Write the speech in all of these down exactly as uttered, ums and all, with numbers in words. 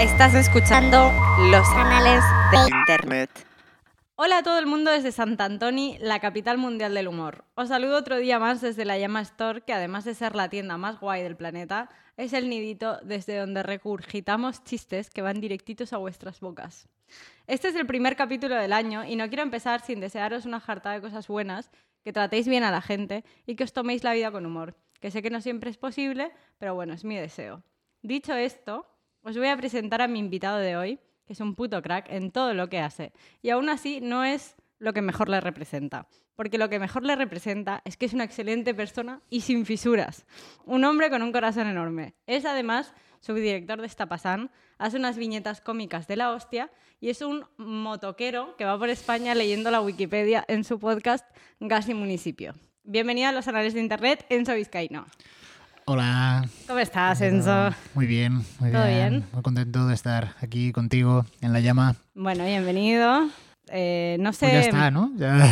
Estás escuchando los canales de Internet. Hola a todo el mundo desde Sant Antoni, la capital mundial del humor. Os saludo otro día más desde la Llama Store, que además de ser la tienda más guay del planeta, es el nidito desde donde regurgitamos chistes que van directitos a vuestras bocas. Este es el primer capítulo del año y no quiero empezar sin desearos una jartada de cosas buenas, que tratéis bien a la gente y que os toméis la vida con humor, que sé que no siempre es posible, pero bueno, es mi deseo. Dicho esto, os voy a presentar a mi invitado de hoy, que es un puto crack en todo lo que hace. Y aún así no es lo que mejor le representa. Porque lo que mejor le representa es que es una excelente persona y sin fisuras. Un hombre con un corazón enorme. Es además subdirector de Estapasan, hace unas viñetas cómicas de la hostia y es un motoquero que va por España leyendo la Wikipedia en su podcast Gas y Municipio. Bienvenido a los anales de Internet, Enzo Vizcaíno. Hola. ¿Cómo estás, Enzo? Muy bien, muy ¿Todo bien. bien? Muy contento de estar aquí contigo en La Llama. Bueno, bienvenido. Eh, no sé... Pues ya está, ¿no? Ya...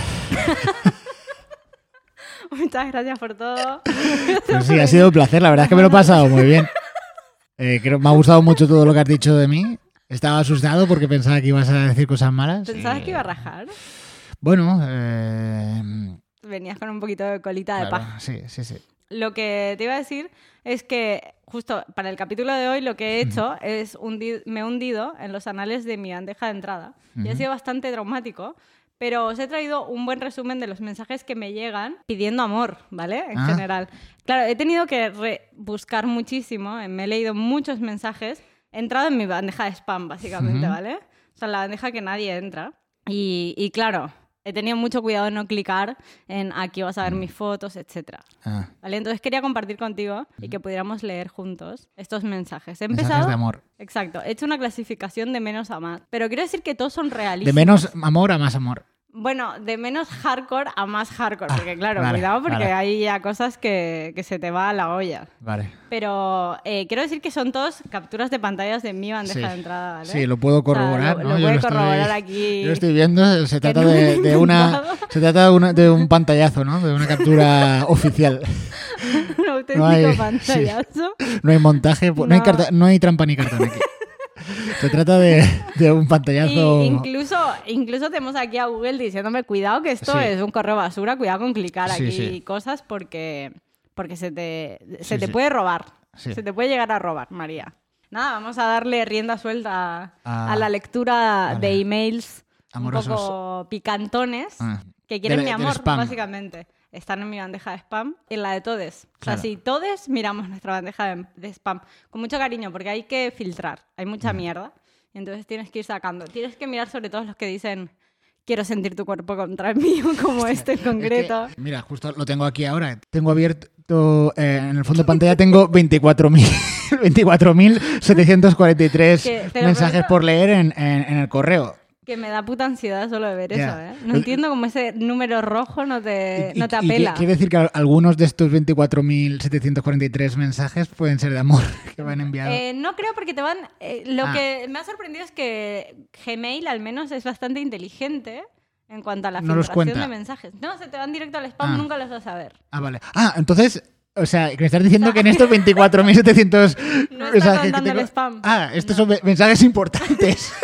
Muchas gracias por todo. Pues sí, ha sido un placer. La verdad es que me lo he pasado muy bien. Eh, creo, me ha gustado mucho todo lo que has dicho de mí. Estaba asustado porque pensaba que ibas a decir cosas malas. ¿Pensabas y... que iba a rajar? Bueno, eh... Venías con un poquito de colita de claro, paja. sí, sí, sí. Lo que te iba a decir es que justo para el capítulo de hoy lo que he hecho uh-huh. es hundi- me he hundido en los anales de mi bandeja de entrada uh-huh. y ha sido bastante traumático, pero os he traído un buen resumen de los mensajes que me llegan pidiendo amor, ¿vale? En ah. general. Claro, he tenido que re- buscar muchísimo, me he leído muchos mensajes, he entrado en mi bandeja de spam básicamente, uh-huh. ¿vale? O sea, la bandeja que nadie entra. Y, y claro... He tenido mucho cuidado de no clicar en aquí vas a ver mis fotos, etcétera. Ah. ¿Vale? Entonces quería compartir contigo y que pudiéramos leer juntos estos mensajes. He empezado... Mensajes de amor. Exacto. He hecho una clasificación de menos a más. Pero quiero decir que todos son realistas. De menos amor a más amor. Bueno, de menos hardcore a más hardcore. Porque claro, vale, cuidado porque vale. hay ya cosas que, que se te va a la olla. Vale. Pero eh, quiero decir que son todos capturas de pantallas de mi bandeja sí. de entrada, ¿vale? Sí, lo puedo corroborar. O sea, lo, ¿no? lo yo puedo lo corroborar estoy, aquí. Yo lo estoy viendo. Se trata de, de una... Se trata de, una, de un pantallazo, ¿no? De una captura oficial. Un auténtico no hay, pantallazo. Sí. No hay montaje, no, no, hay carta, no hay trampa ni cartón aquí. Se trata de, de un pantallazo... Y incluso, incluso tenemos aquí a Google diciéndome, cuidado que esto sí. es un correo basura, cuidado con clicar sí, aquí sí. cosas porque, porque se te, se sí, te sí. puede robar. Sí. Se te puede llegar a robar, María. Nada, vamos a darle rienda suelta ah, a la lectura vale. de emails amorosos. Un poco picantones ah. que quieren de, mi amor, spam. básicamente. Están en mi bandeja de spam y en la de todes. Claro. O sea, si todes miramos nuestra bandeja de, de spam con mucho cariño porque hay que filtrar. Hay mucha mm. mierda. Y entonces tienes que ir sacando. Tienes que mirar sobre todo los que dicen quiero sentir tu cuerpo contra el mío, como este en concreto. Es que, mira, justo lo tengo aquí ahora. Tengo abierto, eh, en el fondo de pantalla tengo veinticuatro mil setecientos cuarenta y tres mensajes prometo, por leer en, en, en el correo. Que me da puta ansiedad solo de ver yeah. eso, ¿eh? No entiendo cómo ese número rojo no te, y, no te y, apela. Y quiere decir que algunos de estos veinticuatro mil setecientos cuarenta y tres mensajes pueden ser de amor que me han enviado. Eh, no creo porque te van... Eh, lo ah. que me ha sorprendido es que Gmail al menos es bastante inteligente en cuanto a la no filtración de mensajes. No, se te van directo al spam, ah. nunca los vas a ver. Ah, vale. Ah, entonces... O sea, que me estás diciendo o sea, que en estos veinticuatro mil setecientos no mensajes que tengo... el spam. Ah, estos no. son mensajes importantes.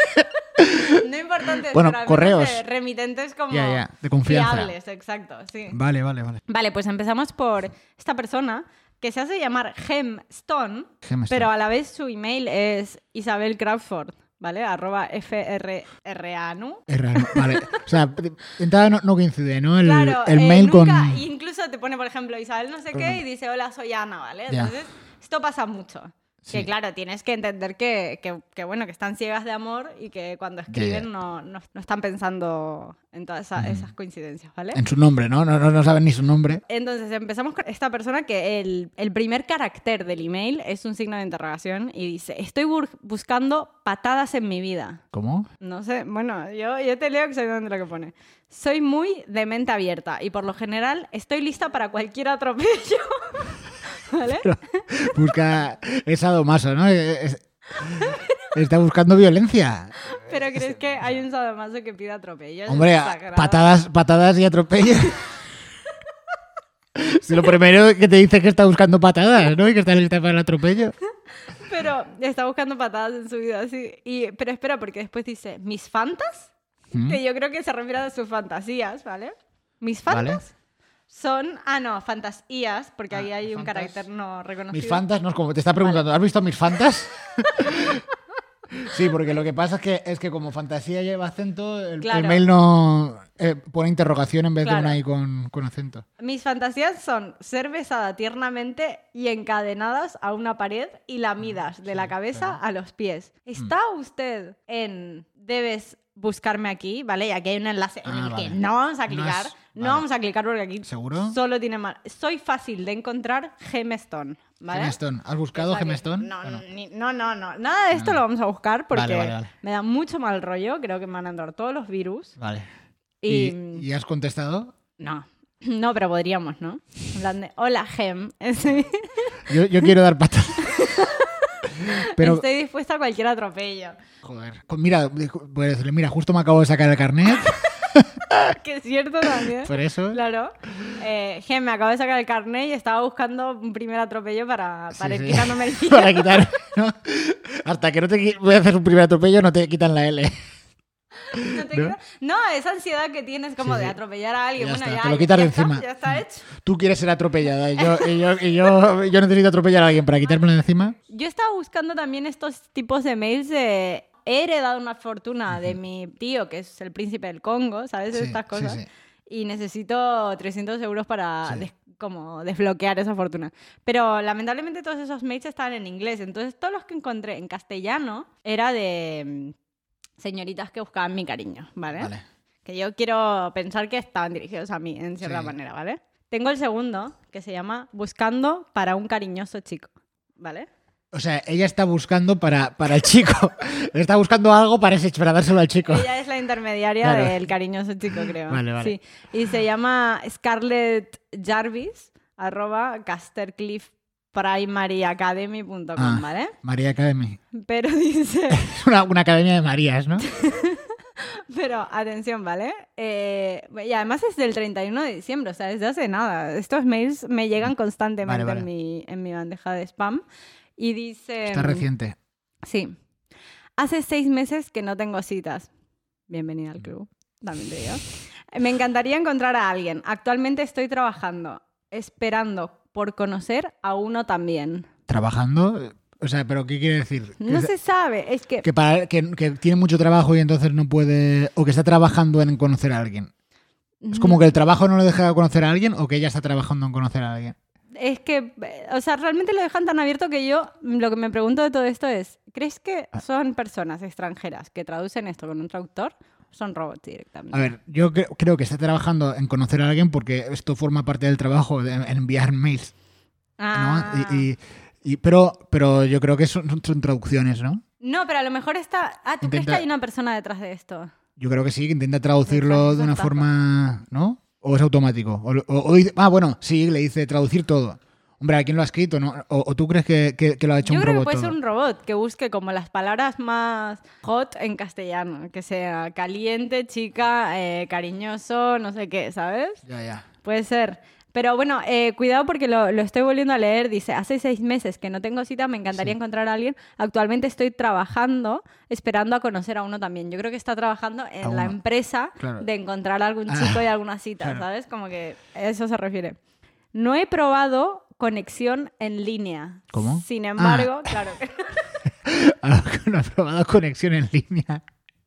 No importantes, bueno, pero correos. De remitentes como yeah, yeah, de confianza. fiables, exacto, sí. Vale, vale, vale. Vale, pues empezamos por esta persona que se hace llamar Gemstone, Gemstone. pero a la vez su email es Isabel Crawford, ¿vale? Arroba F R R A N U. Vale, o sea, entrada no, no coincide, ¿no? El, claro, el eh, mail nunca, con... Incluso te pone, por ejemplo, Isabel no sé qué y dice, hola, soy Ana, ¿vale? Entonces, yeah. esto pasa mucho. Sí. Que claro, tienes que entender que, que, que, bueno, que están ciegas de amor y que cuando escriben yeah, yeah. No, no, no están pensando en todas esa, mm. esas coincidencias, ¿vale? En su nombre, ¿no? No, no, no saben ni su nombre. Entonces empezamos con esta persona que el, el primer carácter del email es un signo de interrogación y dice, estoy bur- buscando patadas en mi vida. ¿Cómo? No sé, bueno, yo, yo te leo exactamente lo que pone. Soy muy de mente abierta y por lo general estoy lista para cualquier atropello. ¿Vale? Pero busca es sadomaso, ¿no? Es, está buscando violencia. ¿Pero crees que hay un sadomaso que pida atropellos? Hombre, patadas, patadas y atropellos. Si lo primero que te dice es que está buscando patadas, ¿no? Y que está lista para el atropello. Pero está buscando patadas en su vida, sí. Y, pero espera, porque después dice, ¿mis fantas? ¿Mm? Que yo creo que se refiere a sus fantasías, ¿vale? ¿Mis fantas? Vale. Son, ah, no, fantasías, porque Ah, ahí hay un fantas. carácter no reconocido. Mis fantas, no es como te está preguntando, ¿has visto mis fantas? Sí, porque lo que pasa es que, es que como fantasía lleva acento, el, Claro. el mail no eh, pone interrogación en vez Claro. de una I con, con acento. Mis fantasías son ser besada tiernamente y encadenadas a una pared y lamidas de la cabeza a los pies. ¿Está usted en debes buscarme aquí? ¿Vale? Y aquí hay un enlace en Ah, el que vale. no vamos a No clicar. es- No, vale. vamos a clicar porque aquí ¿Seguro? solo tiene mal. Soy fácil de encontrar Gemstone, ¿vale? Gemstone. ¿Has buscado O sea que- Gemstone? No, ¿O no, ni- no, no, no. Nada de esto lo vamos a buscar porque Vale, vale, vale. me da mucho mal rollo. Creo que me van a entrar todos los virus. Vale. Y... ¿Y, y has contestado? No. No, pero podríamos, ¿no? En plan de, hola, Gem. Estoy, Yo, yo quiero dar patas. Pero, estoy dispuesta a cualquier atropello. joder. con- Mira, puedes decirle, mira, justo me acabo de sacar el carnet. Que es cierto también. Por eso. Claro. Eh, Gem, me acabo de sacar el carnet y estaba buscando un primer atropello para, para Sí, ir sí. quitándome el pie. Para quitar. ¿No? Hasta que no te qui- voy a hacer un primer atropello, no te quitan la L. No, te ¿No? queda- no, esa ansiedad que tienes como Sí, de sí. atropellar a alguien. Ya bueno, está, ya, te lo ya- quitas ya de está, encima. ya está hecho. Tú quieres ser atropellada y yo, y yo, y yo, yo necesito atropellar a alguien para quitármelo de encima. Yo estaba buscando también estos tipos de mails de... He heredado una fortuna de mi tío, que es el príncipe del Congo, ¿sabes? Sí, Estas cosas. sí, sí. Y necesito trescientos euros para Sí. des- como desbloquear esa fortuna. Pero lamentablemente todos esos mails estaban en inglés. Entonces todos los que encontré en castellano era de mm, señoritas que buscaban mi cariño, ¿vale? Vale. Que yo quiero pensar que estaban dirigidos a mí, en cierta Sí. manera, ¿vale? Tengo el segundo, que se llama Buscando para un cariñoso chico, ¿vale? O sea, ella está buscando para, para el chico. Está buscando algo para, ese, para dárselo al chico. Ella es la intermediaria Claro. del cariñoso chico, creo. Vale, vale. Sí. Y se llama Scarlett Jarvis, arroba castercliffprimaryacademy punto com, Ah. ¿vale? María Academy. Pero dice... Es una, una academia de Marías, ¿no? Pero atención, ¿vale? Eh, y además es del treinta y uno de diciembre, o sea, desde hace nada. Estos mails me llegan constantemente Vale, vale. En, mi, en mi bandeja de spam. Y dice... Está reciente. Sí. Hace seis meses que no tengo citas. Bienvenida al club, también te digo. Me encantaría encontrar a alguien. Actualmente estoy trabajando, esperando por conocer a uno también. ¿Trabajando? O sea, ¿pero qué quiere decir? No Que- se sabe, es que... Que, para, que, que tiene mucho trabajo y entonces no puede... O que está trabajando en conocer a alguien. Es como que el trabajo no le deja conocer a alguien o que ella está trabajando en conocer a alguien. Es que, o sea, realmente lo dejan tan abierto que yo lo que me pregunto de todo esto es, ¿crees que son personas extranjeras que traducen esto con un traductor o son robots directamente? A ver, yo cre- creo que está trabajando en conocer a alguien porque esto forma parte del trabajo de en enviar mails, ¿no? Ah. Y, y- y- pero, pero yo creo que son, son traducciones, ¿no? No, pero a lo mejor está... Ah, ¿tú crees Intenta- que hay una persona detrás de esto? Yo creo que sí, que intenta traducirlo Exacto, de una estafa. forma, ¿no? ¿O es automático? O, o- o dice- ah, bueno, sí, le dice traducir todo. Hombre, ¿a quién lo ha escrito? ¿No? ¿O, o tú crees que, que- que lo ha hecho Yo un creo que robot puede todo? ser un robot que busque como las palabras más hot en castellano, que sea caliente, chica, eh, cariñoso, no sé qué, ¿sabes? Ya, ya. Puede ser. Pero bueno, eh, cuidado porque lo, lo estoy volviendo a leer. Dice, hace seis meses que no tengo cita, me encantaría Sí. encontrar a alguien. Actualmente estoy trabajando, esperando a conocer a uno también. Yo creo que está trabajando en A la uno. empresa Claro. de encontrar a algún Ah, chico y alguna cita, claro. ¿sabes? Como que a eso se refiere. No he probado conexión en línea. ¿Cómo? Sin embargo, claro que... No ha probado conexión en línea.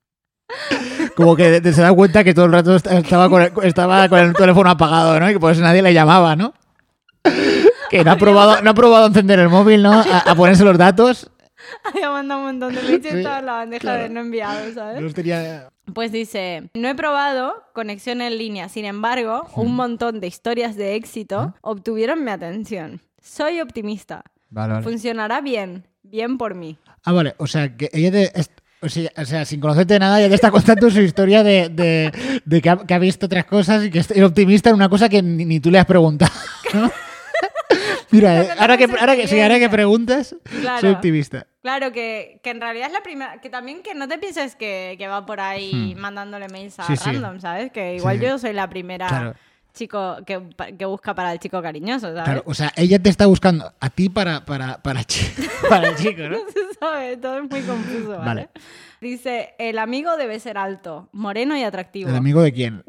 Como que de- de- se da cuenta que todo el rato est- estaba con el, estaba con el teléfono apagado, ¿no? Y que por eso nadie le llamaba, ¿no? Que no ha probado, no ha probado encender el móvil, ¿no? A, a ponerse los datos. Había mandado un montón de mails y Sí, estaba en la bandeja claro. de no enviados, ¿sabes? Yo tenía... Pues dice, no he probado conexión en línea, sin embargo, un montón de historias de éxito obtuvieron mi atención. Soy optimista. Vale, vale. Funcionará bien, bien por mí. Ah, vale. O sea, que ella te... es- O sea, o sea, sin conocerte de nada, ya te está contando su historia de, de, de que, ha, que ha visto otras cosas y que es optimista en una cosa que ni, ni tú le has preguntado, ¿no? Mira, eh, ahora que, ahora que, sí, ahora que preguntas, Claro. soy optimista. Claro, que, que en realidad es la primera... Que también que no te pienses que, que va por ahí mandándole mails a Hmm. Sí, sí. random, ¿sabes? Que igual Sí, sí. yo soy la primera Claro. chico que, que busca para el chico cariñoso, ¿sabes? Claro, o sea, ella te está buscando a ti para, para, para, chi- para el chico, ¿no? No se sabe, todo es muy confuso, ¿vale? Vale. Dice, el amigo debe ser alto, moreno y atractivo. ¿El amigo de quién?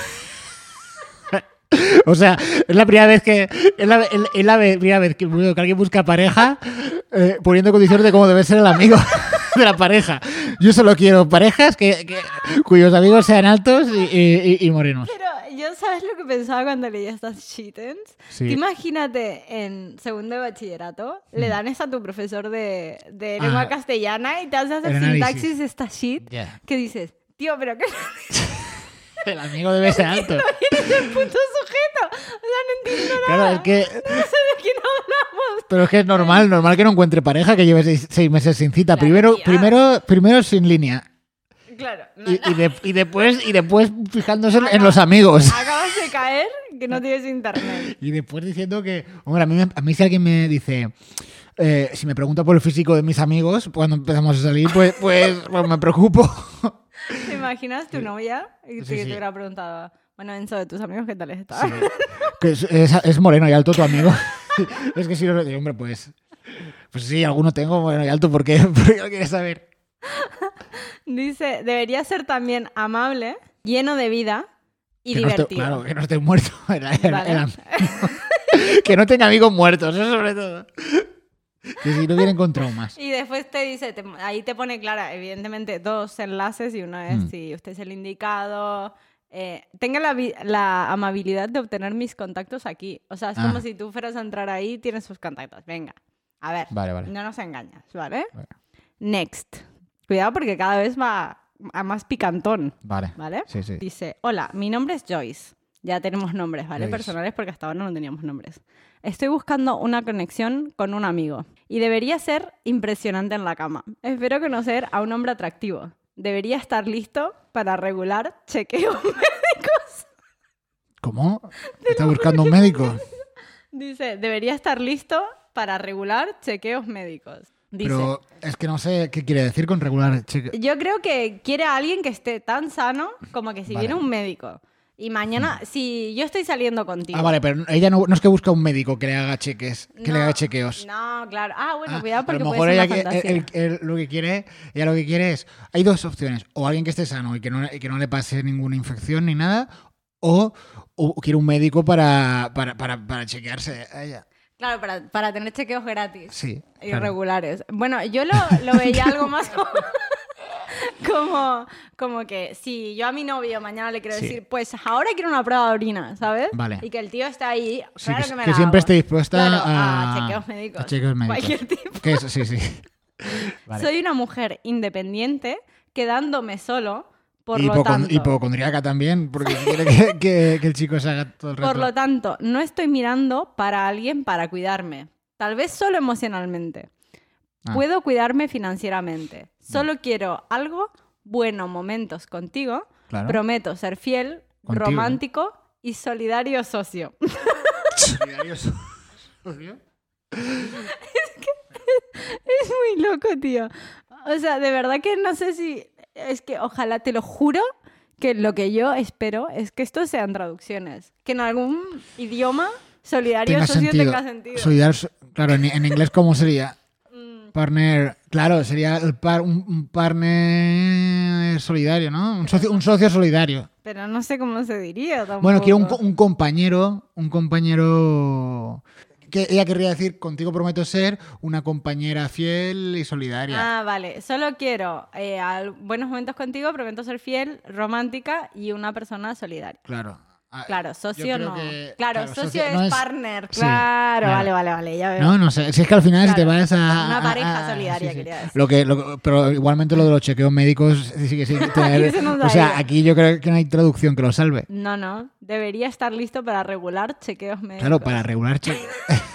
O sea, es la primera vez que es la, es es la primera vez que, que alguien busca pareja eh, poniendo condiciones de cómo debe ser el amigo de la pareja. Yo solo quiero parejas que, que cuyos amigos sean altos y, y- y morenos. Pero yo, ¿sabes lo que pensaba cuando leía estas shitens? Sí. Tú imagínate en segundo de bachillerato, le dan eso a tu profesor de, de lengua Ah. castellana y te hace hacer El análisis. sintaxis de esta shit Ya. que dices, tío, pero ¿qué El amigo debe ser alto. eres el puto sujeto? O sea, no entiendo nada. Claro, es que. No sé de quién hablamos. Pero es que es normal, normal que no encuentre pareja, que lleve seis, seis meses sin cita. Claro, Primero, tía. primero, primero sin línea. Claro. no, Y, y, de- y después, y después fijándose en, en Acaba- los amigos. Acabas de caer que no tienes internet. Y después diciendo que, hombre, a mí, me- a mí si alguien me dice, eh, si me pregunta por el físico de mis amigos cuando empezamos a salir, pues, pues, pues me preocupo. ¿Te imaginas tu novia? Y Sí, que sí. te hubiera preguntado, bueno, Enzo, de tus amigos, ¿qué tal estás? Sí. Que es, es- es moreno y alto tu amigo. Es que si no, hombre, pues, pues sí, alguno tengo moreno y alto, ¿por qué? Porque lo quieres saber. Dice, debería ser también amable, lleno de vida y Que no esté- divertido. claro, que no esté muerto. el- el- Vale. el amigo. Que no tenga amigos muertos, eso sobre todo. Que si no vienen con traumas. Y después te dice, te- ahí te pone clara, evidentemente, dos enlaces y uno es Mm. si usted es el indicado. eh, tenga la, vi- la amabilidad de obtener mis contactos aquí. O sea, es Ah. como si tú fueras a entrar ahí y tienes sus contactos. Venga, a ver, Vale, vale. no nos engañas, ¿vale? Vale. Next. Cuidado porque cada vez va a más picantón, Vale. ¿vale? Sí, sí. Dice, hola, mi nombre es Joyce. Ya tenemos nombres, ¿vale? Joyce. Personales porque hasta ahora no teníamos nombres. Estoy buscando una conexión con un amigo y debería ser impresionante en la cama. Espero conocer a un hombre atractivo. Debería estar listo para regular chequeos médicos. ¿Cómo? ¿Está buscando un médico? Dice, debería estar listo para regular chequeos médicos. Dice, Pero es que no sé qué quiere decir con regular cheque. yo creo que quiere a alguien que esté tan sano como que si Vale. viene un médico y mañana, si yo estoy saliendo contigo. Ah, vale, pero ella no, no es que busca un médico que le haga cheques, que No, le haga chequeos. No, claro. Ah, bueno, Ah, cuidado porque a lo mejor puede ser ella una que- fantasía. el- el- el- lo que quiere, ella lo que quiere es, hay dos opciones, o alguien que esté sano y que no, y que no le pase ninguna infección ni nada, o, o quiere un médico para, para, para, para chequearse a ella. Claro, para, para tener chequeos gratis. Sí. claro. Irregulares. Bueno, yo lo, lo veía algo más como, como, como que si yo a mi novio mañana le quiero Sí. decir, pues ahora quiero una prueba de orina, ¿sabes? Vale. Y que el tío está ahí, Sí, claro que, que, me que la siempre hago. esté dispuesta Claro, a, a chequeos médicos. a chequeos médicos. Cualquier tipo. Que eso, sí, sí. Vale. Soy una mujer independiente quedándome solo, por y, lo hipocon- tanto... hipocondríaca también, porque quiere que, que- que el chico se haga todo el rato. Por lo tanto, no estoy mirando para alguien para cuidarme. Tal vez solo emocionalmente. Ah. Puedo cuidarme financieramente. Solo quiero algo, bueno, momentos contigo. Claro. Prometo ser fiel, Contigo. romántico y solidario socio. Solidario socio. Es muy loco, tío. O sea, de verdad que no sé si... Es que ojalá, te lo juro, que lo que yo espero es que esto sean traducciones. Que en algún idioma solidario Tenga socio sentido. tenga sentido. Solidario so- claro, en, en inglés, ¿cómo sería? Mm, Partner. Claro, sería el par, un, un partner solidario, ¿no? Un socio, un socio solidario. pero no sé cómo se diría tampoco. Bueno, quiero un, co- un compañero. Un compañero. Que ella querría decir, contigo prometo ser una compañera fiel y solidaria. Ah, vale. Solo quiero eh, al- buenos momentos contigo, prometo ser fiel, romántica y una persona solidaria. Claro. Ah, Claro, yo socio creo no. que- claro, socio, es, no partner. Sí, Claro, claro. vale, vale, vale. Ya veo. No, no sé. Si es que al final si te Claro, vas a... una a- pareja a- solidaria, sí, sí. quería decir. Lo que, lo que- pero igualmente lo de los chequeos médicos sí que sí. que tener- se nos ha o sea, ido. aquí yo creo que no hay traducción que lo salve. No, no. Debería estar listo para regular chequeos médicos. Claro, para regular chequeos.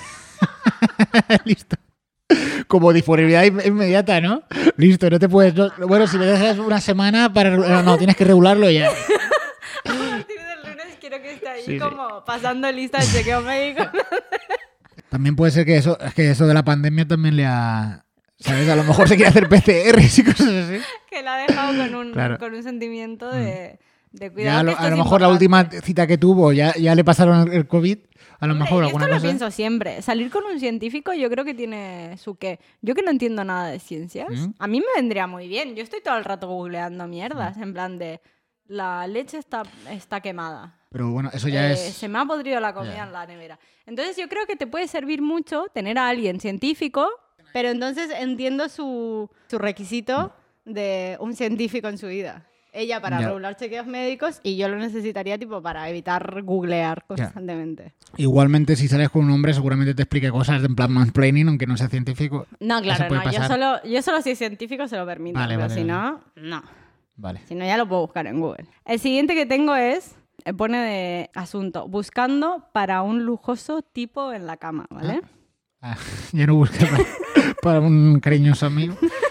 Listo. Como disponibilidad in- inmediata, ¿no? Listo, no te puedes... no- bueno, si me dejas una semana para... regular- No, tienes que regularlo ya. A partir del lunes quiero que esté ahí Sí, sí. como pasando lista de chequeos médicos. También puede ser que eso, es que eso de la pandemia también le ha... ¿Sabes? A lo mejor se quiere hacer P C Rs y cosas así. que la ha dejado con un, Claro. con un sentimiento de, de cuidado. Ya, a que lo, esto a lo es mejor la importante. última cita que tuvo ya, ya le pasaron el COVID. A lo Hombre, mejor yo alguna esto lo cosa. pienso siempre. Salir con un científico yo creo que tiene su qué. Yo que no entiendo nada de ciencias, ¿Mm? a mí me vendría muy bien. Yo estoy todo el rato googleando mierdas, en plan de la leche está, está quemada. Pero bueno, eso ya Eh, es. Se me ha podrido la comida Ya. en la nevera. Entonces yo creo que te puede servir mucho tener a alguien científico, pero entonces entiendo su, su requisito de un científico en su vida. Ella para Ya. regular chequeos médicos y yo lo necesitaría tipo para evitar googlear constantemente. Igualmente, si sales con un hombre, seguramente te explique cosas en plan mansplaining, aunque no sea científico. No, Eso claro, puede no. Yo pasar. solo, yo solo si es científico se lo permito, Vale, pero vale, si vale. no, no. Vale. Si no, ya lo puedo buscar en Google. El siguiente que tengo es, eh, pone de asunto, buscando para un lujoso tipo en la cama, ¿vale? Ah, ya no busqué para, para un cariñoso amigo.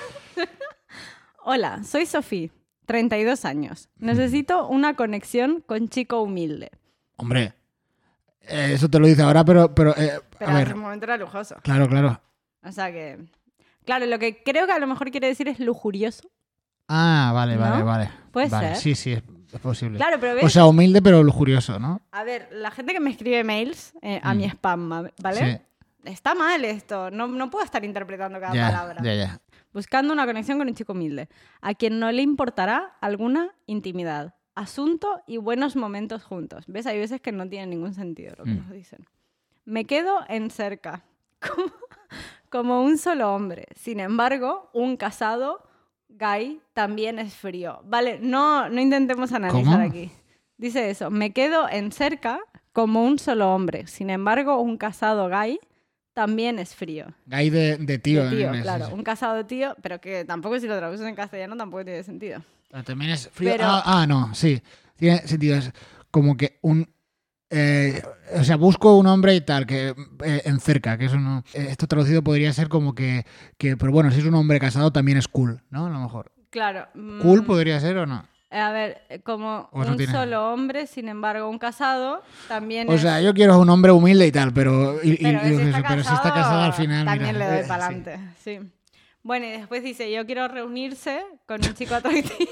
Hola, soy Sofía, treinta y dos años. Necesito una conexión con chico humilde. Hombre, eh, eso te lo dice ahora, pero, pero eh, Pero a hace ver, un momento era lujoso. claro, claro. O sea que... Claro, lo que creo que a lo mejor quiere decir es lujurioso. Ah, vale, vale, ¿No? vale. Puede Vale, ser. Sí, sí, es, es posible. Claro, pero ves... O sea, humilde pero lujurioso, ¿no? A ver, la gente que me escribe mails eh, a Mm. mi spam, ¿vale? Sí. Está mal esto. No, no puedo estar interpretando cada Ya, palabra. ya, ya. Buscando una conexión con un chico humilde, a quien no le importará alguna intimidad, asunto y buenos momentos juntos. ¿Ves? Hay veces que no tiene ningún sentido lo que Mm. nos dicen. Me quedo en cerca, como, como un solo hombre. Sin embargo, un casado gay también es frío. Vale, no, no intentemos analizar ¿Cómo? aquí. Dice eso, me quedo en cerca como un solo hombre. Sin embargo, un casado gay también es frío. Gay de, de tío. De en tío, inglés, claro. sí. Un casado tío, pero que tampoco si lo traduces en castellano tampoco tiene sentido. Pero también es frío. Pero- Ah, ah, no, sí. Tiene sentido. Es como que un. eh, o sea, busco un hombre y tal, que eh, en cerca, que eso no. eh, Esto traducido podría ser como que, que. Pero bueno, si es un hombre casado también es cool, ¿no? A lo mejor. Claro. mm, ¿Cool podría ser o no? A ver, eh, como O no un tiene- solo hombre, sin embargo, un casado también O es... sea, yo quiero un hombre humilde y tal, pero. Y, y- pero, y- si está pero si está casado al final. también mira, le doy eh, para sí. adelante. Sí. Bueno, y después dice, yo quiero reunirse con un chico atractivo.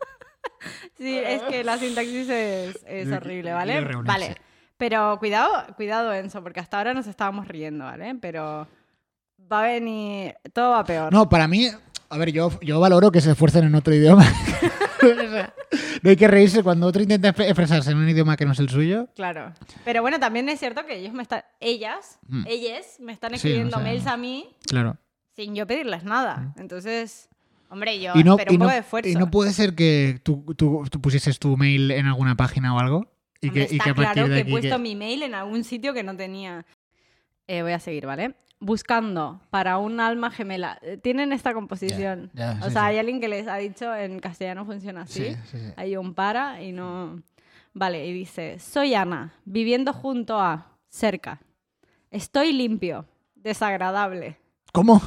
Sí, es que la sintaxis es, es Yo- horrible, yo ¿vale? quiero reunirse. Vale. Pero cuidado, cuidado, Enzo, porque hasta ahora nos estábamos riendo, ¿vale? Pero va a venir... Todo va peor. No, para mí. A ver, yo, yo valoro que se esfuercen en otro idioma. O sea, no hay que reírse cuando otro intenta expre- expresarse en un idioma que no es el suyo. Claro. Pero bueno, también es cierto que ellos me están... Ellas, Mm. ellas me están Sí, escribiendo o sea- mails a mí Claro. sin yo pedirles nada. Entonces, hombre, yo Y no, espero y un no- poco de esfuerzo. y no puede ser que tú, tú, tú pusieses tu mail en alguna página o algo. Y Hombre, que, y está que a partir claro de que he aquí. puesto que- mi mail en algún sitio que no tenía. Eh, voy a seguir, ¿vale? Buscando para un alma gemela. Eh, Tienen esta composición. Ya, ya, o sí, sea, sí. hay alguien que les ha dicho en castellano funciona así. Sí, sí, sí. Hay un para y no... Vale, y dice, soy Ana, viviendo junto a... Cerca. Estoy limpio, desagradable. ¿Cómo?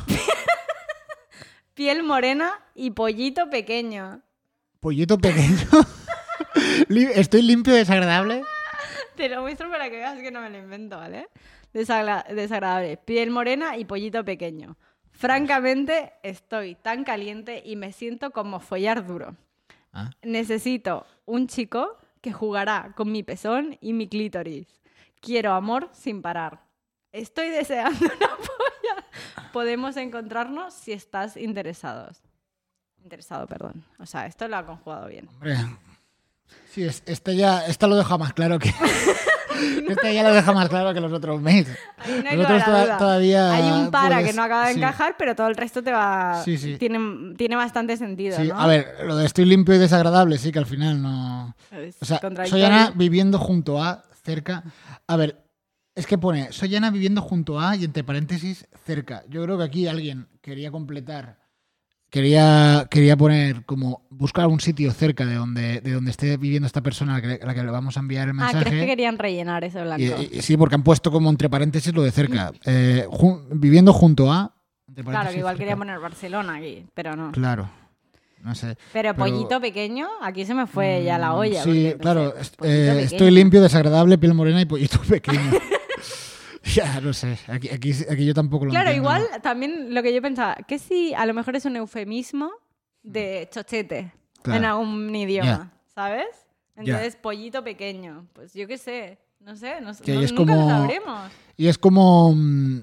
Piel morena y pollito pequeño. Pollito pequeño. Li- Estoy limpio, desagradable. Te lo muestro para que veas que no me lo invento, ¿vale? Desagra- desagradable. Piel morena y pollito pequeño. Francamente, estoy tan caliente y me siento como follar duro. Ah. Necesito un chico que jugará con mi pezón y mi clítoris. Quiero amor sin parar. Estoy deseando una polla. Podemos encontrarnos si estás interesados. Interesado, perdón. O sea, esto lo ha conjugado bien. Hombre. Sí, es- este ya. Esta lo deja más claro que. Este ya lo deja más claro que los otros mails. Ahí no hay Los toda otros la toda- duda. todavía. Hay un para puedes- que no acaba de sí. encajar, pero todo el resto te va... Sí, sí. Tiene, tiene bastante sentido, Sí, ¿no? a ver, lo de estoy limpio y desagradable, sí que al final no. Es O sea, soy contradictorio. Ana viviendo junto a, cerca. A ver, es que pone, soy Ana viviendo junto a y entre paréntesis, cerca. Yo creo que aquí alguien quería completar, quería, quería poner como, buscar un sitio cerca de donde, de donde esté viviendo esta persona a la que, a la que le vamos a enviar el Ah, mensaje. ¿crees que querían rellenar ese blanco? Y- y- sí, porque han puesto como entre paréntesis lo de cerca. Eh, jun- viviendo junto a. entre Claro, paréntesis, que igual cerca. quería poner Barcelona aquí, pero no. Claro. No sé. Pero pero- pollito pequeño, aquí se me fue ya la olla. Sí, porque claro. pensé, est- pollito eh, pequeño. estoy limpio, desagradable, piel morena y pollito pequeño. Ya, no sé. Aquí, aquí, aquí yo tampoco lo Claro, entiendo. igual también lo que yo pensaba, que si a lo mejor es un eufemismo de chochete Claro. en algún idioma, ¿sabes? Entonces, pollito pequeño. Pues yo qué sé. No sé, no, Que no, es nunca como- lo sabremos. Y es como... mm,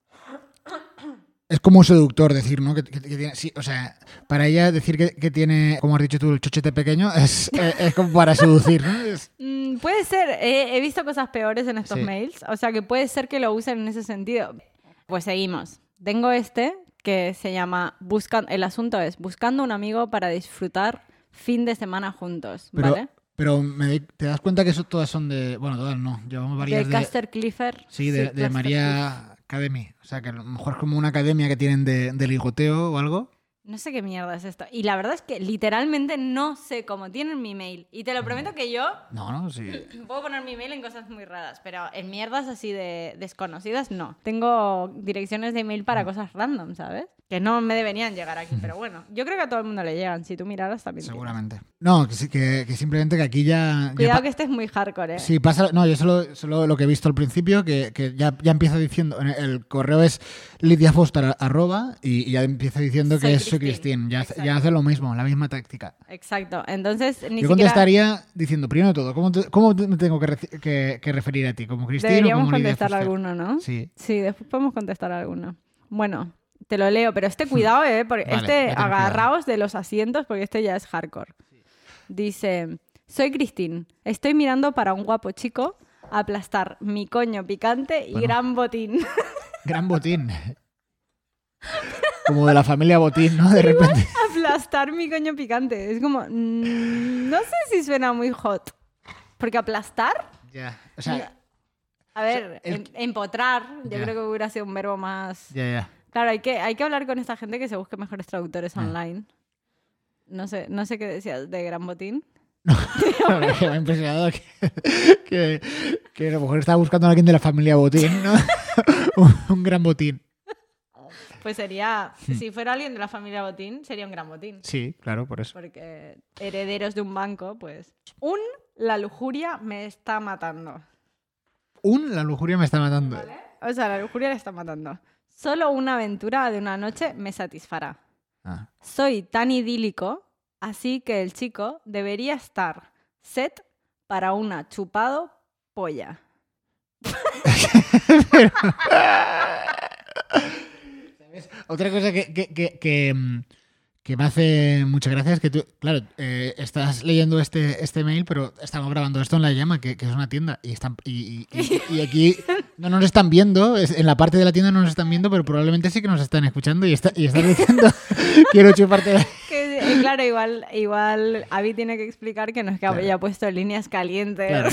Es como seductor decir, ¿no? Que, que- que tiene, sí, o sea, para ella decir que, que tiene, como has dicho tú, el chochete pequeño, es, es, es como para seducir, ¿no? Es- Mm, puede ser, he, he visto cosas peores en estos Sí. mails, o sea que puede ser que lo usen en ese sentido. Pues seguimos. Tengo este que se llama buscan, el asunto es buscando un amigo para disfrutar fin de semana juntos, pero ¿vale? pero me di- te das cuenta que eso todas son de... Bueno, todas no. Llevamos De varias de... Caster Clifford. sí, de, de Caster María Academy. O sea, que a lo mejor es como una academia que tienen de, de ligoteo o algo. No sé qué mierda es esto. Y la verdad es que literalmente no sé cómo tienen mi mail. Y te lo prometo que yo No, no, sí. puedo poner mi mail en cosas muy raras, pero en mierdas así de desconocidas no. Tengo direcciones de email para cosas random, ¿sabes? Que no me deberían llegar aquí, pero bueno. Yo creo que a todo el mundo le llegan. Si tú miraras también. tienes. Seguramente. No, que, sí, que, que simplemente que aquí ya... ya Cuidado pa- que este es muy hardcore, ¿eh? Sí, pasa. No, yo solo, solo lo que he visto al principio, que, que ya, ya empieza diciendo. El correo es lidiafoster arroba y, y ya empieza diciendo que Soy es soy Cristín. Cristín. Ya, hace- Exacto. ya hace lo mismo, la misma táctica. Exacto. Entonces, ni Yo siquiera contestaría diciendo, primero de todo, ¿cómo, te- cómo te- me tengo que, reci- que- que referir a ti? ¿Como Cristín o deberíamos como Lidia contestar Foster? alguno, ¿no? Sí. Sí, después podemos contestar alguno. Bueno, te lo leo, pero este cuidado, ¿eh? Porque Vale, voy este a tener agarraos de los asientos porque este ya es hardcore. Dice, soy Cristín, estoy mirando para un guapo chico aplastar mi coño picante y Bueno. gran botín. Gran botín. Como de la familia Botín, ¿no? De repente. Aplastar mi coño picante. Es como, mm, no sé si suena muy hot. Porque aplastar, Ya. O sea, a ver, el- em- empotrar, yo Ya. creo que hubiera sido un verbo más... ya, ya. Claro, hay que, hay que hablar con esta gente que se busque mejores traductores Ah. online. No sé, no sé qué decías de gran botín. Me ha impresionado que, que, que a lo mejor estaba buscando a alguien de la familia Botín, ¿no? un, un gran botín. Pues sería, Hmm. si fuera alguien de la familia Botín, sería un gran botín. Sí, claro, por eso. Porque herederos de un banco, pues... Un, la lujuria me está matando. Un, la lujuria me está matando. O sea, la lujuria le está matando. Solo una aventura de una noche me satisfará. Ah. Soy tan idílico, así que el chico debería estar set para una chupado polla. Otra cosa que, que, que, que, mm, que me hace mucha gracia es que tú, claro, eh, estás leyendo este, este mail, pero estamos grabando esto en La Llama, que, que es una tienda, y, están, y, y, y- y aquí no nos están viendo, es- en la parte de la tienda no nos están viendo, pero probablemente sí que nos están escuchando y, está, y están diciendo, quiero chuparte la... Que, eh, claro, igual, igual Abby tiene que explicar que no es que Claro. haya puesto líneas calientes Claro.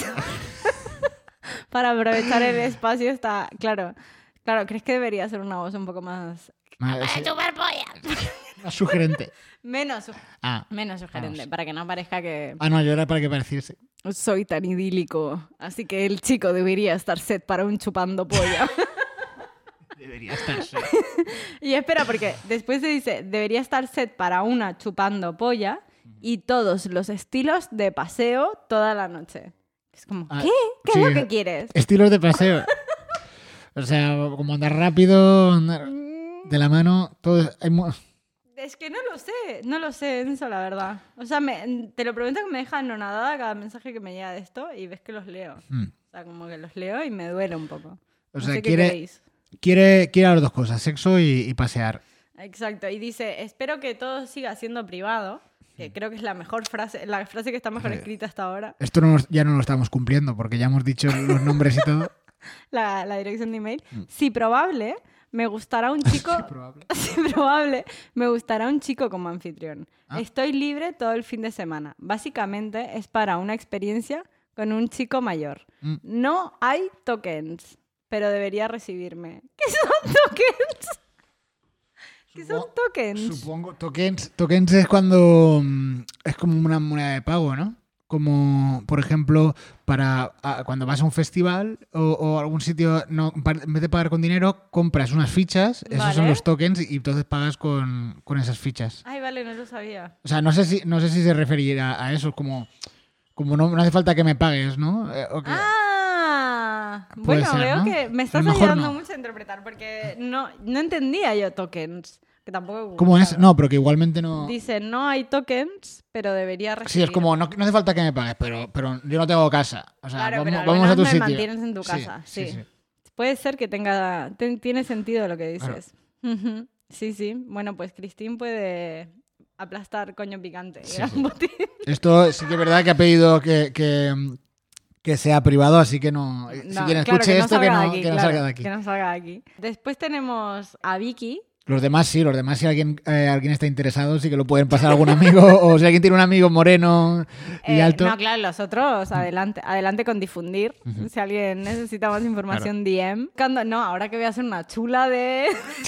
para aprovechar el espacio. Está, claro, claro, ¿crees que debería ser una voz un poco más... Vale, sí, ¡Chupar polla! más sugerente. Menos, su- Ah. menos sugerente, Vamos. para que no parezca que ah, no, yo era para que pareciese. soy tan idílico. Así que el chico debería estar set para un chupando polla. Debería estar. Sí. Y espera, porque después se dice, debería estar set para una chupando polla y todos los estilos de paseo toda la noche. Es como, Ah, ¿qué? ¿Qué sí. es lo que quieres? Estilos de paseo. O sea, como andar rápido, andar de la mano, todo. Hay mu- Es que no lo sé, no lo sé, Enzo, la verdad. O sea, me- te lo prometo que me deja anonadada cada mensaje que me llega de esto y ves que los leo. Mm. O sea, como que los leo y me duele un poco. O No sea, sé qué quiere, queréis. quiere, quiere las dos cosas, sexo y, y pasear. Exacto, y dice, espero que todo siga siendo privado, que creo que es la mejor frase, la frase que está mejor Eh. escrita hasta ahora, Esto no nos- ya no lo estamos cumpliendo porque ya hemos dicho los nombres y todo. la, la dirección de email. Si probable, me gustará un chico... Sí, probable. Si probable, me gustará un chico como anfitrión. Ah. Estoy libre todo el fin de semana. Básicamente es para una experiencia con un chico mayor. Mm. No hay tokens, pero debería recibirme. ¿Qué son tokens? ¿Qué son Supo- tokens? Supongo. Tokens, tokens es cuando. mm, Es como una moneda de pago, ¿no? Como, por ejemplo, para a- cuando vas a un festival o, o algún sitio, no, pa- en vez de pagar con dinero, compras unas fichas, esos son Vale. los tokens, y entonces pagas con, con esas fichas. Ay, vale, no lo sabía. O sea, no sé si, no sé si se referirá a eso, como, como no, no hace falta que me pagues, ¿no? Eh, o que- Ah, Puede bueno, ser, veo ¿no? que me A estás lo mejor ayudando no. mucho a interpretar porque no, no entendía yo tokens. que tampoco... ¿Cómo es? claro. No, pero que igualmente no... Dice, no hay tokens, pero debería recibir. Sí, es como, no, no hace falta que me pagues, pero, pero yo no tengo casa. O sea, Claro, vamos, pero al vamos menos a tu me sitio. mantienes en tu Sí, casa, sí. sí, sí. Puede ser que tenga... te- tiene sentido lo que dices. Claro. Ujú. Sí, sí. Bueno, pues Christine puede aplastar coño picante. Sí, Gran sí. botín. Esto sí que es verdad que ha pedido que, que, que sea privado, así que no... si No, quien claro, escuche que no esto, que salga no, de aquí, que no claro, salga de aquí. que no salga de aquí. Después tenemos a Vicky. Los demás sí, los demás si alguien, eh, alguien está interesado sí que lo pueden pasar a algún amigo o si alguien tiene un amigo moreno y Eh, alto. No, claro, los otros, adelante, adelante con difundir. Ujú. Si alguien necesita más información, D M. Cuando, no, ahora que voy a hacer una chula de...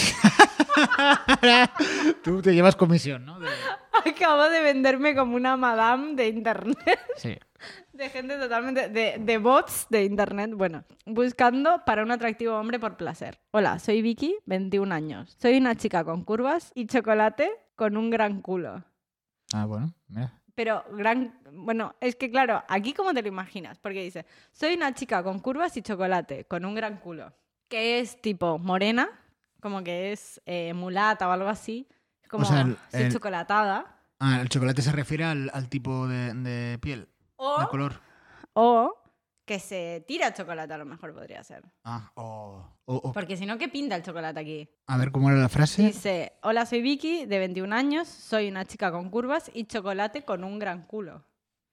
Tú te llevas comisión, ¿no? De- Acabo de venderme como una madame de internet. Sí. De gente totalmente... De, de bots de internet. Bueno, buscando para un atractivo hombre por placer. Hola, soy Vicky, veintiún años. Soy una chica con curvas y chocolate con un gran culo. Ah, bueno, mira. Pero gran... Bueno, es que claro, aquí cómo te lo imaginas. Porque dice, soy una chica con curvas y chocolate con un gran culo. Que es tipo morena, como que es eh, mulata o algo así. Como O sea, el- soy el- chocolatada. Ah, el chocolate se refiere al, al tipo de, de piel, O... de color. O que se tira chocolate a lo mejor podría ser. Ah, o... o- o- Porque si no, ¿qué pinta el chocolate aquí? A ver, ¿cómo era la frase? Dice, hola, soy Vicky, de veintiún años, soy una chica con curvas y chocolate con un gran culo.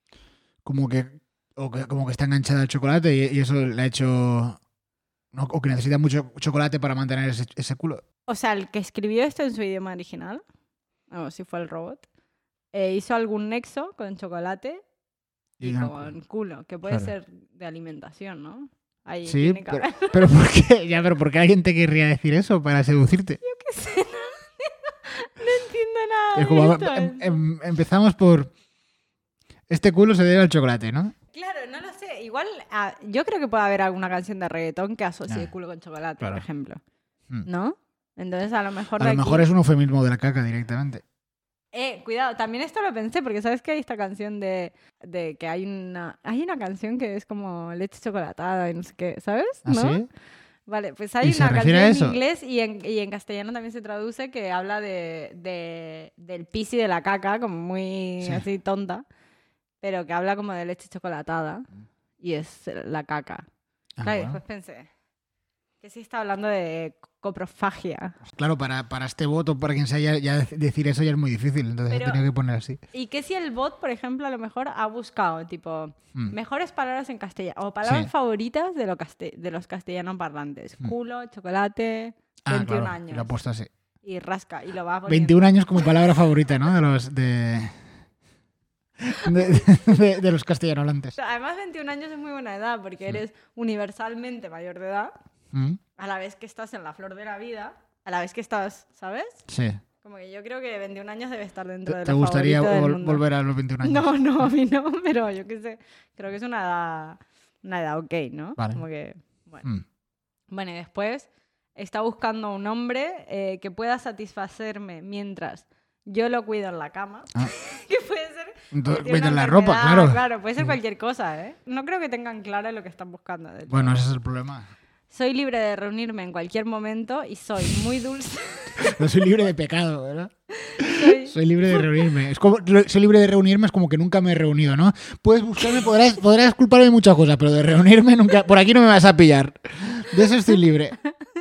Como que, o que, como que está enganchada al chocolate y, y eso le ha hecho... no, o que necesita mucho chocolate para mantener ese, ese culo. O sea, el que escribió esto en su idioma original, o si fue el robot, eh, hizo algún nexo con chocolate y, Y gran con culo, que puede Claro. ser de alimentación, ¿no? Ahí Sí, tiene que pero, haber. pero ¿por qué? Ya, pero ¿por qué alguien te querría decir eso para seducirte? ¿Qué sé? No, no entiendo nada. Es como, de a- esto. em- em- empezamos por... Este culo se debe al chocolate, ¿no? Claro, no lo sé. Igual, ah, yo creo que puede haber alguna canción de reggaetón que asocie Ah, culo con chocolate, claro. por ejemplo. Mm. ¿No? Entonces, a lo mejor A de lo aquí... mejor es un eufemismo de la caca directamente. Eh, cuidado, también esto lo pensé, porque ¿sabes que hay esta canción de, de que hay una... Hay una canción que es como leche chocolatada y no sé qué, ¿sabes? ¿Ah, ¿No? sí? Vale, pues hay ¿Y se una canción refiere a en eso? inglés y en, y en castellano también se traduce que habla de, de- del pis y de la caca, como muy Sí. así tonta, pero que habla como de leche chocolatada y es la caca. Ah, Claro, y bueno. después pensé que sí está hablando de coprofagia. Claro, para, para este voto, para quien sea, ya, ya decir eso ya es muy difícil. Entonces Pero- he tenido que poner así. ¿Y qué si el bot, por ejemplo, a lo mejor ha buscado, tipo, Mm. mejores palabras en castellano o palabras Sí. favoritas de, lo caste- de los castellano parlantes? Mm. Culo, chocolate, Ah, veintiún claro, años. Lo ha puesto así. Y rasca, y lo va poniendo. veintiún años como palabra favorita, ¿no? De los de... De, de- de los castellanohablantes. O sea, además, veintiún años es muy buena edad porque eres universalmente mayor de edad, Mm, a la vez que estás en la flor de la vida, a la vez que estás, ¿sabes? Sí. Como que yo creo que veintiún años debe estar dentro ¿Te, de te lo gustaría favorito del vol- mundo. volver a los veintiún años? No, no, a mí no, pero yo qué sé. Creo que es una edad, una edad ok, ¿no? Vale. Como que, bueno. Mm. Bueno, y después está buscando un hombre eh, que pueda satisfacerme mientras yo lo cuido en la cama. Ah. Que puede ser... Entonces, que tiene cuidan una la ropa, enfermedad, claro. Claro, puede ser Sí. cualquier cosa, ¿eh? No creo que tengan claro lo que están buscando. De hecho. Bueno, ese es el problema. Soy libre de reunirme en cualquier momento y soy muy dulce. No soy libre de pecado, ¿verdad? soy... Soy libre de reunirme. Es como, lo- soy libre de reunirme es como que nunca me he reunido, ¿no? Puedes buscarme, podrás, podrás culparme de muchas cosas, pero de reunirme nunca... Por aquí no me vas a pillar. De eso estoy libre.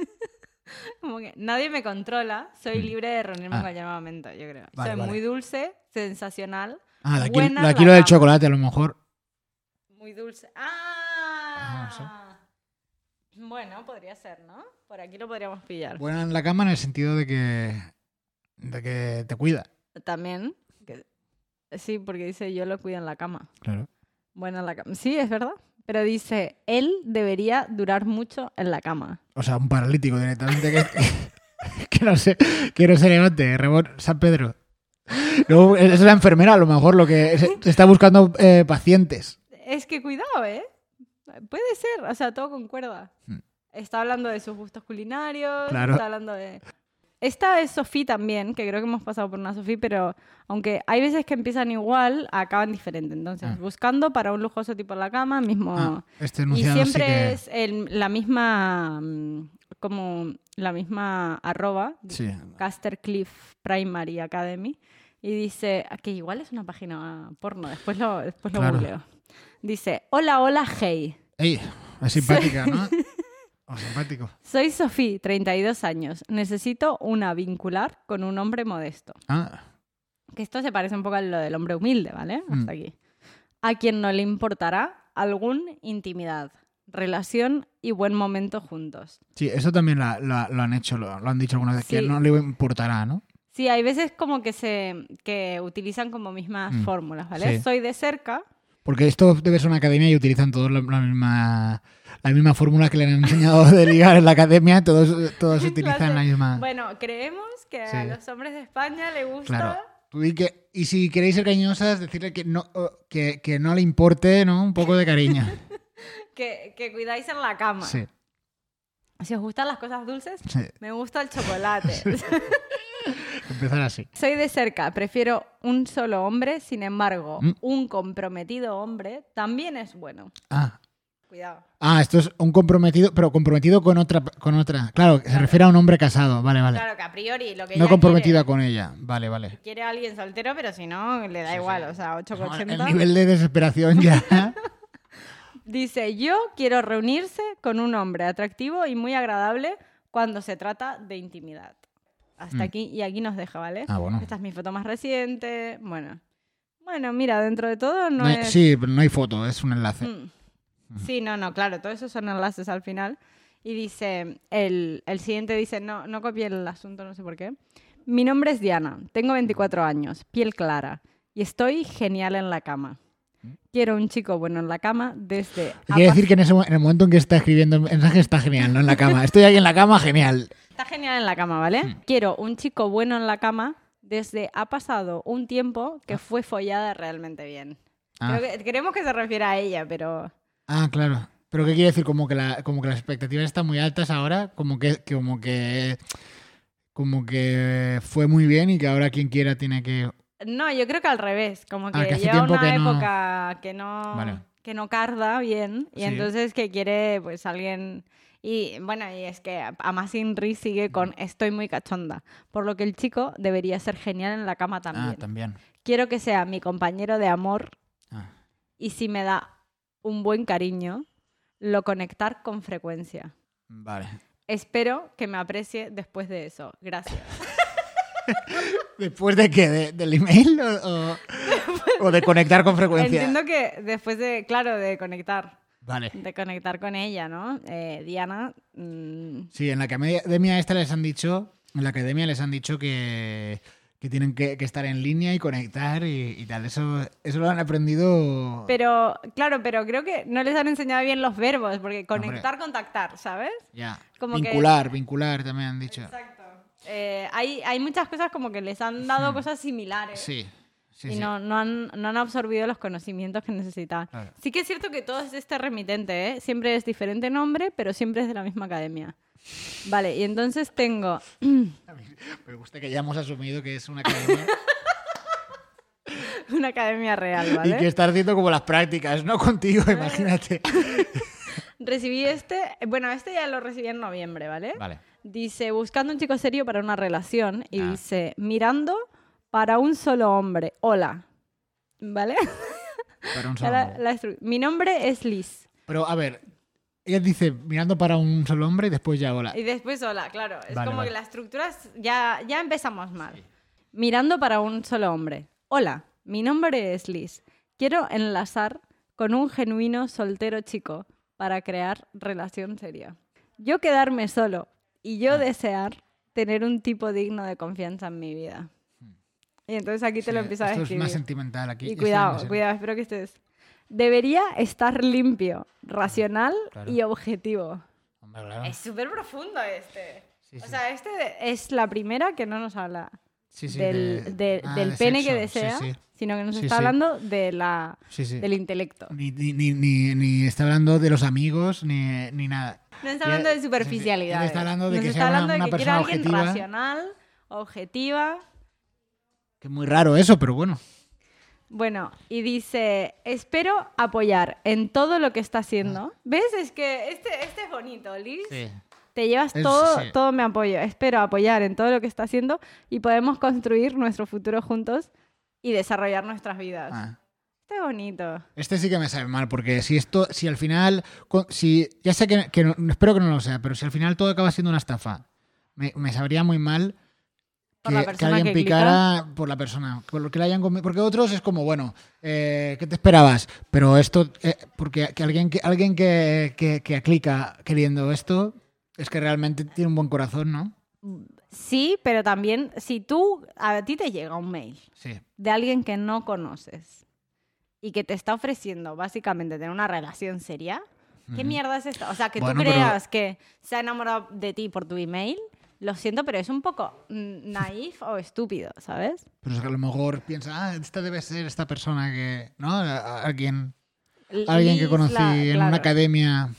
Como que nadie me controla, soy Mm. libre de reunirme Ah. en cualquier momento, yo creo. Vale, soy vale. muy dulce, sensacional, Ah, de aquí, buena de en aquí la lo del cama. chocolate, a lo mejor. Muy dulce. ¡Ah! Ah, Bueno, podría ser, ¿no? Por aquí lo podríamos pillar. Buena en la cama en el sentido de que, de que te cuida. También. que- Sí, porque dice yo lo cuido en la cama. Claro. Bueno, en la cama. Sí, es verdad. Pero dice, él debería durar mucho en la cama. O sea, un paralítico directamente que, que, no, se, que no se levante. Rebón, San Pedro. Luego, es la enfermera, a lo mejor, lo que se, se está buscando eh, pacientes. Es que cuidado, ¿eh? Puede ser, o sea, todo concuerda. Mm. Está hablando de sus gustos culinarios, Claro. está hablando de... Esta es Sofía también, que creo que hemos pasado por una Sofía, pero aunque hay veces que empiezan igual, acaban diferente. Entonces, Ah. buscando para un lujoso tipo en la cama, mismo... Ah, este y enunciado sí siempre que... es el- la misma mm, como la misma arroba, Sí. Caster Cliff Primary Academy, y dice, que igual es una página porno, después lo, después lo Claro. googleo. Dice, hola, hola, hey. Ey, es simpática, ¿no? O simpático. Soy Sofía, treinta y dos años. Necesito una vincular con un hombre modesto. Ah, Que esto se parece un poco a lo del hombre humilde, ¿vale? Hasta Mm. aquí. A quien no le importará algún intimidad, relación y buen momento juntos. sí, eso también la- la- lo han hecho, lo, lo han dicho algunas veces, Sí. que no le importará, ¿no? Sí, hay veces como que se que utilizan como mismas Mm. fórmulas, ¿vale? Sí. Soy de cerca. Porque esto debe ser una academia y utilizan todos la, la misma la misma fórmula que le han enseñado de ligar en la academia, todos, todos utilizan Clase. la misma... Bueno, creemos que a Sí. los hombres de España le gusta Claro. Tú di que, y si queréis ser cariñosas, decirle que no, o- que, que no le importe, ¿no? Un poco de cariño. que, que cuidáis en la cama. Sí, Si os gustan las cosas dulces, sí. me gusta el chocolate. Empezar así. Soy de cerca, prefiero un solo hombre, sin embargo, Mm. un comprometido hombre también es bueno. Ah, Cuidado. ah, esto es un comprometido, pero comprometido con otra, con otra. Claro, se refiere a un hombre casado. Vale, vale. Claro que a priori lo que No ella comprometida quiere, con ella. Vale, vale. quiere a alguien soltero, pero si no, le da Sí, igual. sí. O sea, ocho El ochenta. nivel de desesperación ya. Dice, yo quiero reunirse con un hombre atractivo y muy agradable cuando se trata de intimidad. Hasta Mm. aquí, y aquí nos deja, ¿vale? Ah, bueno. Esta es mi foto más reciente. Bueno, bueno, mira, dentro de todo no, No hay- es... Sí, pero no hay foto, es un enlace. Mm. Sí, no, no, claro, todos esos son enlaces al final. Y dice, el, el siguiente dice, no, no copié el asunto, no sé por qué. Mi nombre es Diana, tengo veinticuatro años, piel clara y estoy genial en la cama. Quiero un chico bueno en la cama desde... Quiere apa- decir que en, ese, mo- en el momento en que está escribiendo el mensaje está genial, ¿no? En la cama. Estoy aquí en la cama, genial. Está genial en la cama, ¿vale? Hmm. Quiero un chico bueno en la cama desde ha pasado un tiempo que Ah. fue follada realmente bien. Ah, Creo que, creemos que se refiere a ella, pero... ah, claro. ¿Pero qué quiere decir? Como que, la, como que las expectativas están muy altas ahora, como que, que- como que como que fue muy bien y que ahora quien quiera tiene que... No, yo creo que al revés, como que, Ah, que hace lleva tiempo una que no- época que no Vale. que no carda bien y Sí. entonces que quiere pues alguien y bueno, y es que Amasin Riz sigue con estoy muy cachonda, por lo que el chico debería ser genial en la cama también. Ah, también. Quiero que sea mi compañero de amor Ah. y si me da un buen cariño, lo conectar con frecuencia. Vale. Espero que me aprecie después de eso. Gracias. ¿Después de qué? ¿De- ¿Del email o, o- o de conectar con frecuencia? Entiendo que después de, claro, de conectar. Vale. De conectar con ella, ¿no? Eh, Diana, mm, Sí, en la academia esta les han dicho, en la academia les han dicho que, que tienen que, que estar en línea y conectar y, y tal. Eso, eso lo han aprendido. pero, claro, pero creo que no les han enseñado bien los verbos, porque conectar, contactar, ¿sabes? Ya. como que- Vincular, vincular también han dicho. Exacto. Eh, hay, hay muchas cosas como que les han dado cosas similares. Sí. Sí, y sí. no, no, han, no han absorbido los conocimientos que necesitaban. Claro. Sí que es cierto que todo es este remitente, ¿eh? Siempre es diferente nombre, pero siempre es de la misma academia. Vale, y entonces tengo... Me gusta que ya hemos asumido que es una academia una academia real, y ¿vale? que está haciendo como las prácticas, no contigo, imagínate. Recibí este... Bueno, este ya lo recibí en noviembre, ¿vale? Vale. Dice, buscando un chico serio para una relación. Y Ah. dice, mirando para un solo hombre. Hola. ¿Vale? Para un solo La- hombre. la estru- Mi nombre es Liz. Pero a ver, ella dice mirando para un solo hombre y después ya hola. Y después hola, claro. Es Vale, como vale. que la estructura es- ya, ya empezamos mal. Mirando para un solo hombre. Hola, mi nombre es Liz. Quiero enlazar con un genuino soltero chico para crear relación seria. Yo quedarme solo y yo Ah. desear tener un tipo digno de confianza en mi vida. Y entonces aquí te Sí, lo empiezo a esto describir. es más sentimental aquí. Y Esto cuidado, es más- cuidado, espero que estés. Debería estar limpio, racional Claro. y objetivo. Hombre, claro. Es súper profundo este. Sí, O sí. sea, este es la primera que no nos habla Sí, sí, del, de- de- ah, del de pene que sexo. desea, Sí, sí. sino que nos Sí, está sí. hablando de la, Sí, sí. del intelecto. Ni, ni, ni, ni, ni está hablando de los amigos ni, ni nada. No está Ya- hablando de sí, sí. superficialidad. Él está hablando de Nos que está sea una, hablando de una que quiere persona alguien objetiva. racional, objetiva. Que es muy raro eso, pero bueno. Bueno, y dice, espero apoyar en todo lo que está haciendo. ¿Ves? Es que este, este es bonito, Liz. Sí. Te llevas Es- todo, sí. todo mi apoyo. Espero apoyar en todo lo que está haciendo y podemos construir nuestro futuro juntos y desarrollar nuestras vidas. Ah. Está bonito. Este sí que me sabe mal, porque si esto, si al final, co- si ya sé que, que no- espero que no lo sea, pero si al final todo acaba siendo una estafa, me, me sabría muy mal Por que, la que persona alguien que picara por la persona, por lo que le hayan comi- porque otros es como, bueno, eh, ¿qué te esperabas? Pero esto, eh, porque que alguien que alguien que, que, que clica queriendo esto, es que realmente tiene un buen corazón, ¿no? Sí, pero también si tú, a ti te llega un mail Sí. de alguien que no conoces y que te está ofreciendo básicamente tener una relación seria, ¿qué Ujú. mierda es esto? O sea, que Bueno, tú pero- creas que se ha enamorado de ti por tu email, lo siento, pero es un poco mm, naif o estúpido, ¿sabes? Pero es que a lo mejor piensa, ah, esta debe ser esta persona que, ¿no? A- a- Alguien, L- alguien que Liz, conocí la- en claro. una academia.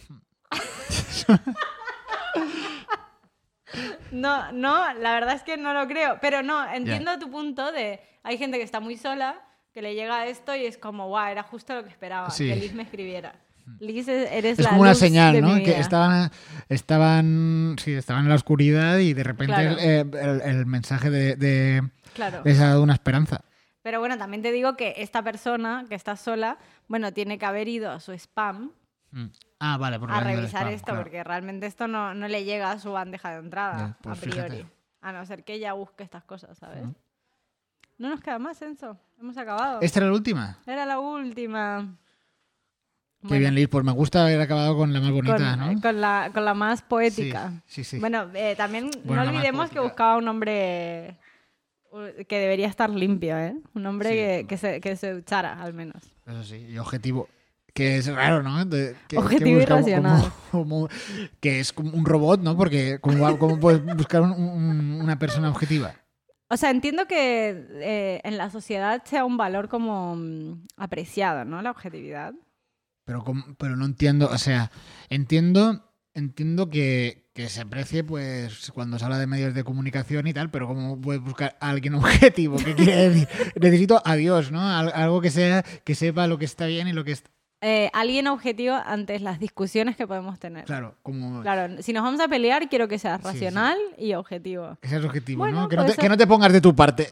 No, no, la verdad es que no lo creo. Pero no, entiendo tu punto de... Hay gente que está muy sola, que le llega esto y es como, guau, era justo lo que esperaba, Sí. que Liz me escribiera. Liz, es- eres Es la como una luz de señal, mi ¿no? Que vida. estaban, estaban, sí, estaban en la oscuridad y de repente Claro. el, el- el mensaje de, de- Claro. les ha dado una esperanza. Pero bueno, también te digo que esta persona que está sola, bueno, tiene que haber ido a su spam Mm. Ah, vale, por a la línea del revisar spam, esto, claro. porque realmente esto no, no le llega a su bandeja de entrada, Ya, pues a priori. fíjate. A no ser que ella busque estas cosas, ¿sabes? Ujú. No nos queda más, Enzo. Hemos acabado. ¿Esta era la última? Era la última. Qué Bueno, bien, Liz. Pues me gusta haber acabado con la más bonita, con, ¿no? con la, con la más poética. Sí, sí, sí. Bueno, eh, también Bueno, la no más olvidemos que poética. buscaba un hombre uh, que debería estar limpio, ¿eh? Un hombre Sí. que, que, se, que se duchara, al menos. Eso sí, y objetivo. Que es raro, ¿no? De- que- Objetivo que busca irracional. como- como- que es como un robot, ¿no? Porque ¿cómo, cómo puedes buscar un- un- una persona objetiva? O sea, entiendo que eh, en la sociedad sea un valor como mm, apreciado, ¿no? La objetividad. Pero, cómo- pero no entiendo, o sea, entiendo, entiendo que, que se aprecie pues cuando se habla de medios de comunicación y tal, pero ¿cómo puedes buscar a alguien objetivo? ¿Qué quiere decir? Necesito a Dios, ¿no? Al- Algo que sea, que sepa lo que está bien y lo que está... Eh, alguien objetivo ante las discusiones que podemos tener. Claro, como Claro, si nos vamos a pelear, quiero que seas Sí, racional y objetivo. que seas objetivo, Bueno, ¿no? Que no, puede te, ser. que no te pongas de tu parte.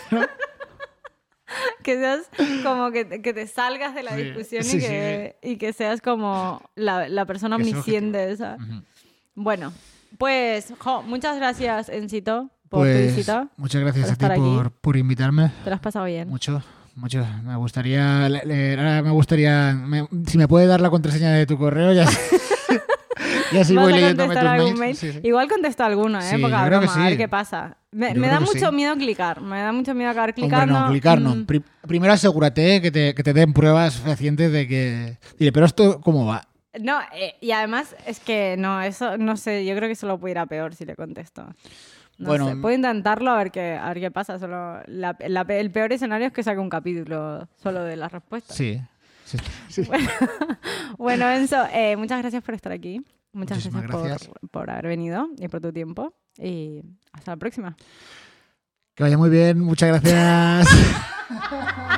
Que seas como que te, que te salgas de la Sí, discusión sí, y, sí, que, y que seas como la, la persona Que sea omnisciente esa. Ujú. Bueno, pues jo, muchas gracias, Encito, por tu Pues visita. muchas gracias por a ti estar aquí. por, por invitarme. Te lo has pasado bien. Mucho, mucho. Me gustaría, le- le- ahora me gustaría, me- si me puede dar la contraseña de tu correo, ya, ya sí ¿Vas voy a leyéndome contestar tus algún mails. mail? Sí, sí. Igual contesto alguno, ¿eh? Sí, Poca yo creo que broma, a ver sí. qué pasa. Me, Yo me creo da que mucho sí. miedo clicar. Me da mucho miedo acabar Hombre, clicando. no, clicar no. Mm, Pri- primero asegúrate que te, que te den pruebas fehacientes de que... Dile, pero esto, ¿cómo va? No, eh, y además es que no, eso no sé, yo creo que eso lo puede ir a peor si le contesto. No Bueno, sé, puedo intentarlo a ver qué, a ver qué pasa. Solo la- la- el peor escenario es que saque un capítulo solo de las respuestas. Sí. sí, sí. Bueno, Enzo, eh, muchas gracias por estar aquí. Muchas Muchísimas gracias, por- gracias. Por, haber venido y por tu tiempo. Y hasta la próxima. Que vaya muy bien. Muchas gracias.